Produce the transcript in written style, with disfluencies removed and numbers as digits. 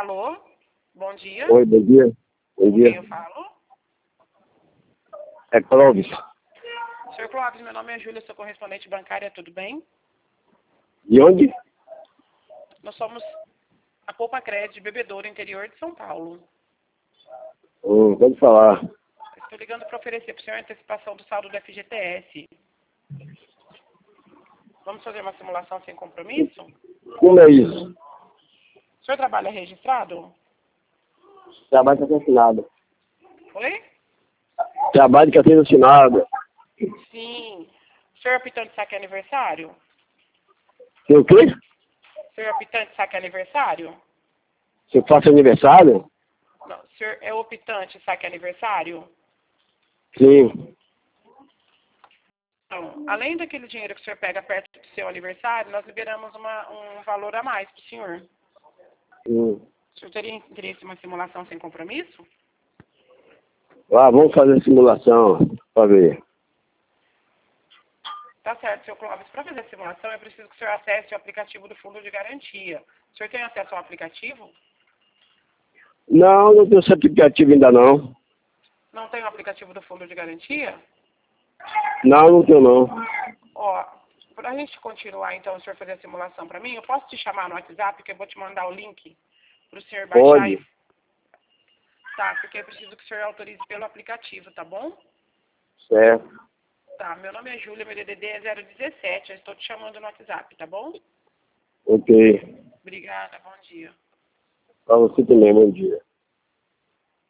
Alô? Bom dia. Oi, bom dia. Bom Com dia. quem eu falo? É Clóvis. Senhor Clóvis, meu nome é Júlia, sou correspondente bancária, tudo bem? De onde? Nós somos a Poupa Crédito de Bebedouro, interior de São Paulo. Pode falar. Estou ligando para oferecer para o senhor a antecipação do saldo do FGTS. Vamos fazer uma simulação sem compromisso? Como é isso? O senhor trabalha registrado? Trabalho de carteira assinada. Oi? Trabalho de carteira assinada. Sim. O senhor é optante de saque aniversário? Tem o quê? O senhor é optante de saque aniversário? Se eu faço aniversário? Não, o senhor é optante de saque aniversário? Sim. Então, além daquele dinheiro que o senhor pega perto do seu aniversário, nós liberamos um valor a mais para o senhor. Hum. O senhor teria interesse em uma simulação sem compromisso? Vamos fazer simulação para ver. Tá certo, seu Clóvis. Para fazer a simulação, é preciso que o senhor acesse o aplicativo do Fundo de Garantia. O senhor tem acesso ao aplicativo? Não tenho esse aplicativo ainda não. Não tem o aplicativo do Fundo de Garantia? Não tenho não. Ó, para a gente continuar, então, o senhor fazer a simulação para mim, eu posso te chamar no WhatsApp, que eu vou te mandar o link para o senhor baixar Pode. e... Tá, porque eu preciso que o senhor autorize pelo aplicativo, tá bom? Certo. Tá, meu nome é Júlia, meu DDD é 017, eu estou te chamando no WhatsApp, tá bom? Ok. Obrigada, bom dia. Para você também, bom dia.